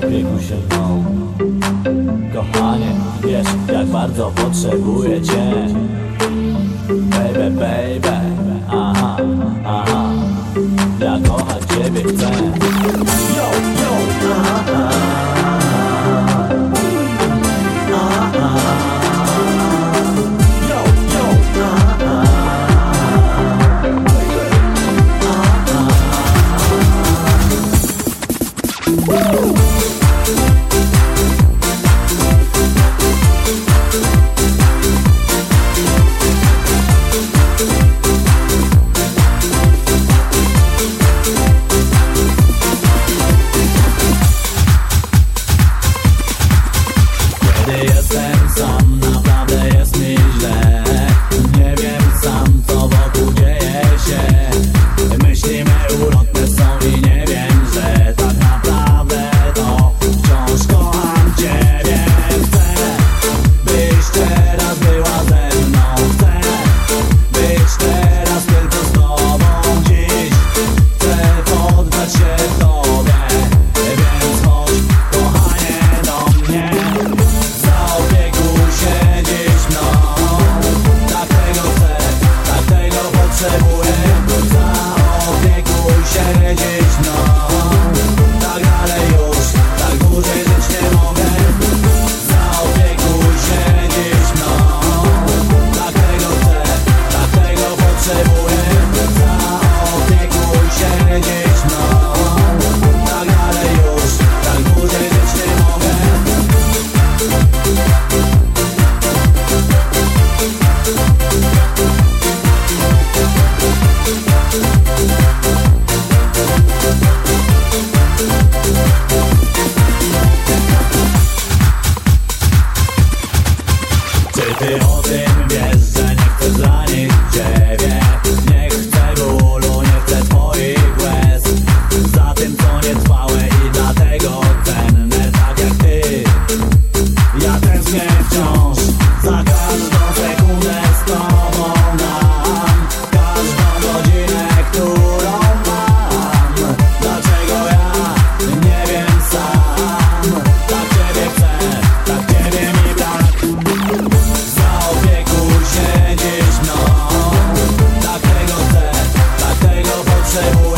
Zaopiekuj się mną, kochanie, wiesz jak bardzo potrzebuję cię. Baby, baby, aha, aha, ja kochać ciebie chcę. Yo, yo, aha, aha, aha, aha. Kiedy jestem sam, naprawdę jest mi źle. Nie wiem sam, co wokół dzieje się. Myślimy ulotne są i nie wiem, że tak naprawdę to wciąż kocham ciebie. Chcę, byś teraz była ze mną. Chcę być teraz tylko z tobą dziś. Chcę poddać się tobie, więc chodź, kochanie, do mnie. Zaopiekuj się dziś mną. Tak tego chcę, tak tego potrzebuję. Zaopiekuj się dziś mną. Tak dalej już, tak dłużej żyć nie mogę. Zaopiekuj się dziś mną. Tak tego chcę, tak tego potrzebuję. Zaopiekuj się dziś mną. Tak dalej już, tak dłużej żyć nie mogę. Czy ty o tym wiesz, że nie chcę zranić ciebie? Nie chcę bólu, nie chcę twoich łez. Za tym co nietrwałe i dlatego cenne, tak jak ty. Ja tęsknię wciąż za każdą sekundę z tobą dam. Każdą godzinę, którą mam. Dlaczego ja nie wiem sam. Tak ciebie chcę, tak ciebie mi brak. Zaopiekuj się dziś mną. Tak tego chcę, tak tego potrzebuję.